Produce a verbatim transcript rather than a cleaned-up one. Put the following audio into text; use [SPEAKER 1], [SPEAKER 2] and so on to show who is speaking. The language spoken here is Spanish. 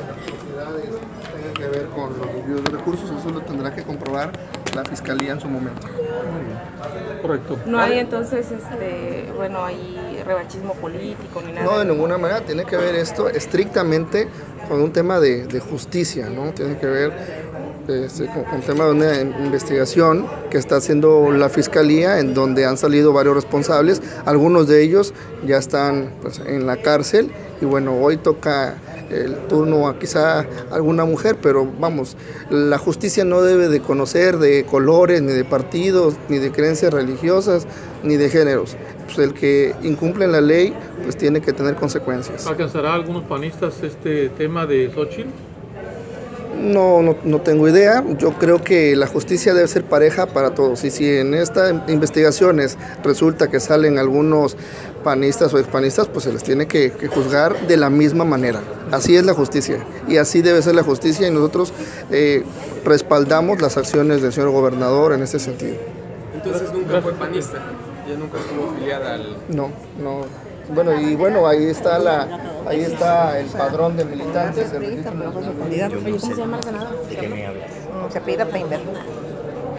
[SPEAKER 1] propiedades tengan que ver con los desvíos de recursos, eso lo tendrá que comprobar la Fiscalía en su momento.
[SPEAKER 2] Correcto.
[SPEAKER 3] No hay entonces, este, bueno, hay revanchismo político ni nada.
[SPEAKER 1] No, de ninguna manera tiene que ver esto estrictamente con un tema de, de justicia, ¿no? Tiene que ver este, con, con un tema de una investigación que está haciendo la Fiscalía, en donde han salido varios responsables, algunos de ellos ya están pues, en la cárcel, y bueno, hoy toca el turno a quizá alguna mujer, pero vamos, la justicia no debe de conocer de colores, ni de partidos, ni de creencias religiosas, ni de géneros. Pues el que incumple la ley, pues tiene que tener consecuencias.
[SPEAKER 2] ¿Alcanzará a algunos panistas este tema de Xóchitl?
[SPEAKER 1] No, no, no tengo idea. Yo creo que la justicia debe ser pareja para todos. Y si en estas investigaciones resulta que salen algunos panistas o expanistas, pues se les tiene que, que juzgar de la misma manera. Así es la justicia. Y así debe ser la justicia. Y nosotros eh, respaldamos las acciones del señor gobernador en ese sentido.
[SPEAKER 4] Entonces nunca fue panista. Ya nunca estuvo afiliada al...
[SPEAKER 1] No, no. Bueno, y bueno, ahí está la, ahí está el padrón de militantes.
[SPEAKER 3] ¿Cómo se llama el senador?
[SPEAKER 5] ¿De qué me hablas?
[SPEAKER 3] Se apellida Peinberg.